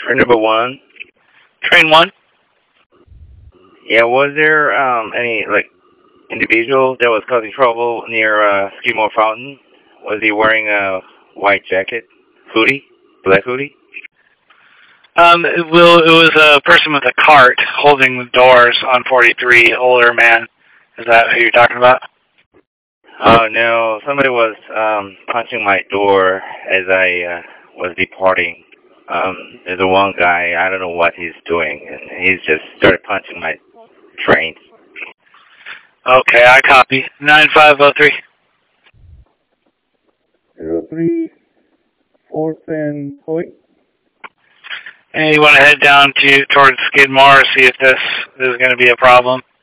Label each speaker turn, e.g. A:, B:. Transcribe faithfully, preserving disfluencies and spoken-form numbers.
A: For number one.
B: Train one.
A: Yeah, was there um any like individual that was causing trouble near uh, Skidmore Fountain? Was he wearing a white jacket, hoodie, black hoodie?
B: Um, it, will, it was a person with a cart holding the doors on forty-three, older man. Is that who you're talking about?
A: Oh no, somebody was um punching my door as I uh, was departing. Um, there's a one guy, I don't know what he's doing, and he's just started punching my train.
B: Okay, I copy. nine five oh three.
C: Zero three, fourth and Hoyt.
B: And you want to head down to towards Skidmore, see if this, this is going to be a problem?